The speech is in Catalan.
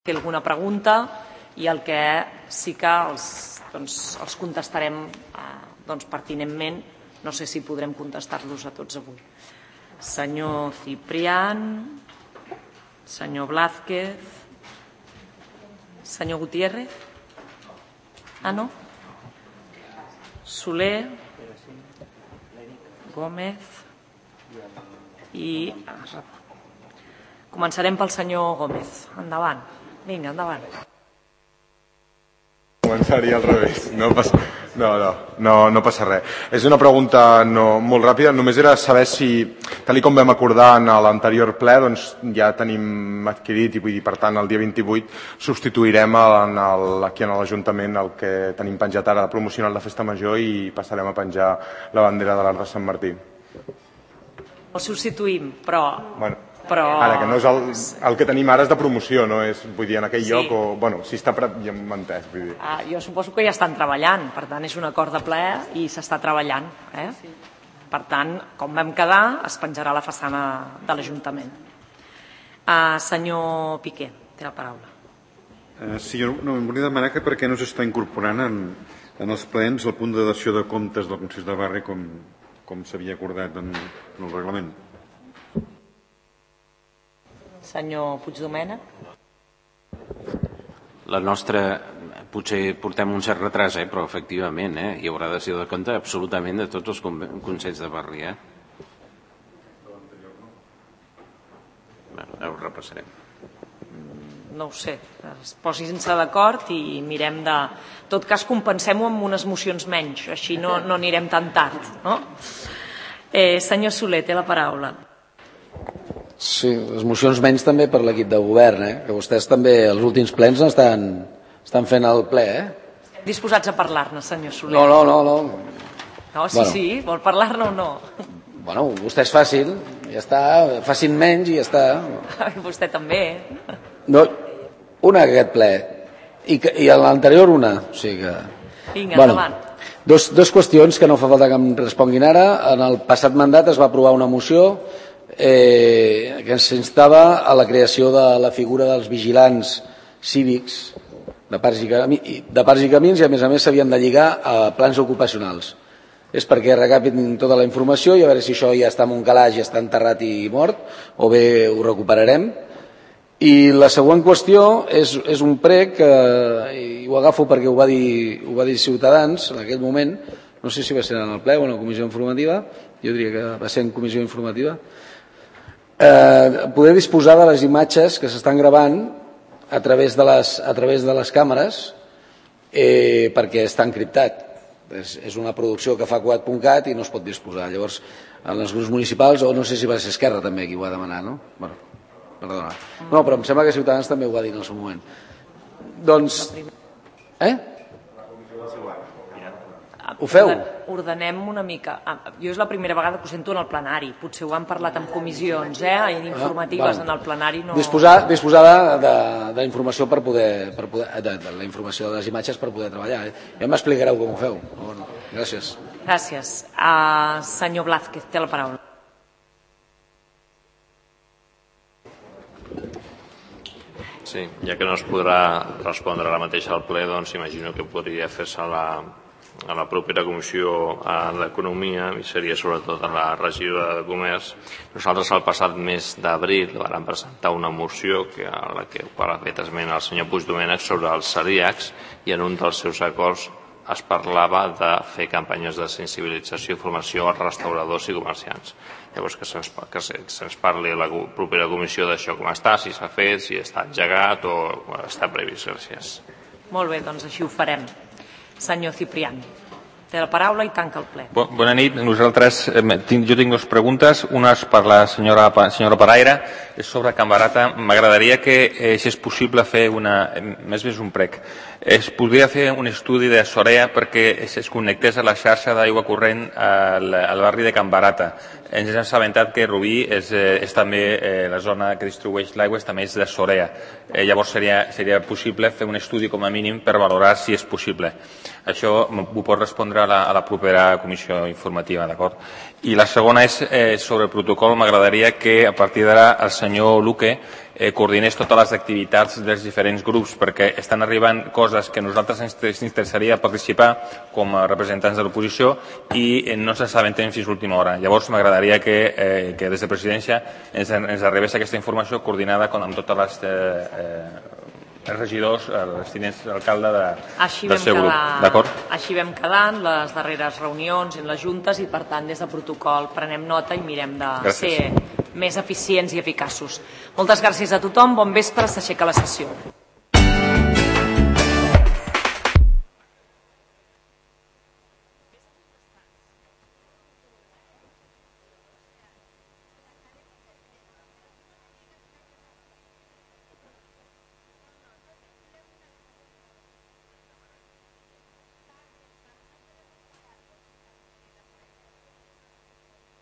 fer alguna pregunta i el que sí que els contestarem pertinentment. No sé si podrem contestar-los a tots avui. Senyor Ciprián, senyor Blázquez, senyor Gutiérrez. No? Soler, Gómez i... Començarem pel senyor Gómez. Endavant. Vinga, endavant. Començaria al revés. No passa res. És una pregunta molt ràpida. Només era saber si, tal com vam acordar en l'anterior ple, doncs ja tenim adquirit i, vull dir, per tant, el dia 28 substituirem aquí a l'Ajuntament el que tenim penjat ara, promocionant la Festa Major, i passarem a penjar la bandera de l'Arc de Sant Martí. El substituïm, però... Ara, que no és el que tenim ara és de promoció, no és, vull dir, en aquell lloc, o, bueno, si està ja m'he entès, vull dir. Jo suposo que ja estan treballant, per tant, és un acord de ple i s'està treballant. Per tant, com vam quedar, es penjarà a la façana de l'Ajuntament. Senyor Piqué, té la paraula. Sí, jo em volia demanar que per què no s'està incorporant en els plens el punt de dació de comptes del Consell de Barri com s'havia acordat en el reglament. Senyor Puigdomènec. La nostra, potser portem un cert retras, però efectivament hi haurà dació de compte absolutament de tots els consells de barri. Ho repassarem. No ho sé, posin-se d'acord i mirem de... En tot cas, compensem-ho amb unes mocions menys, així no anirem tan tard, no? Senyor Soler, té la paraula. Sí, les mocions menys també per l'equip de govern, que vostès també els últims plens estan fent el ple. Estem disposats a parlar-ne, senyor Soler. No. No, sí, vol parlar-ne o no? Bueno, vostès facin, ja està, facin menys i ja està. Vostè també. No, una aquest ple, i a l'anterior una. O sigui que... Vinga, endavant. Dos qüestions que no fa falta que em responguin ara. En el passat mandat es va aprovar una moció que s'instava a la creació de la figura dels vigilants cívics de parcs i camins, i a més s'havien de lligar a plans ocupacionals. És perquè recapin tota la informació i a veure si això ja està en un calaix, ja està enterrat i mort, o bé ho recuperarem. I la següent qüestió és un prec, i ho agafo perquè ho va dir Ciutadans en aquell moment, no sé si va ser en el ple o en la comissió informativa, jo diria que va ser en comissió informativa, poder disposar de les imatges que s'estan gravant a través de les càmeres perquè està encriptat. És una producció que fa Quat.cat i no es pot disposar. Llavors, en els grups municipals, o no sé si va ser Esquerra també qui ho va demanar, no? Bueno, perdona. No, però em sembla que Ciutadans també ho va dir en el seu moment. Doncs... Ho feu? Ordenem una mica. Jo és la primera vegada que ho sento en el plenari. Potser ho han parlat en comissions, informatives, en el plenari no... Disposar de informació per poder... de la informació de les imatges per poder treballar. Ja m'explicareu com ho feu. Gràcies. Gràcies. Senyor Blázquez, té la paraula. Sí, ja que no es podrà respondre ara mateix al ple, doncs imagino que podria fer-se a la propera comissió d'Economia, i seria sobretot a la regidora de Comerç. Nosaltres el passat mes d'abril vam presentar una moció a la qual ha fet esment el senyor Puigdomènec sobre els celíacs, i en un dels seus acords es parlava de fer campanyes de sensibilització i formació als restauradors i comerciants. Llavors que se'ns parli a la propera comissió d'això com està, si s'ha fet, si està engegat o està previst. Gràcies. Molt bé, doncs així ho farem. Senyor Ciprián, té la paraula i tanca el ple. Bona nit. Nosaltres, jo tinc dues preguntes. Una és per la senyora Paraire, és sobre Can Barata. M'agradaria que, si és possible, fer més un prec. Es podria fer un estudi de Sorea perquè es connectés a la xarxa d'aigua corrent al barri de Can Barata. Ens hem assabentat que Rubí és també la zona que distribueix l'aigua, també és de Sorea. Llavors seria possible fer un estudi com a mínim per valorar si és possible. Això ho pot respondre a la propera comissió informativa, d'acord? I la segona és sobre el protocol. M'agradaria que a partir d'ara el senyor Luque coordinés totes les activitats dels diferents grups, perquè estan arribant coses que a nosaltres ens interessaria participar com a representants de l'oposició i no se saben temps fins l'última hora. Llavors m'agradaria que des de presidència ens arribés aquesta informació coordinada amb totes els regidors, els tinents d'alcalde del seu grup. D'acord? Així vam quedar en les darreres reunions, en les juntes, i per tant des de protocol prenem nota i mirem de ser més eficients i eficaços. Moltes gràcies a tothom, bon vespre, s'aixeca la sessió.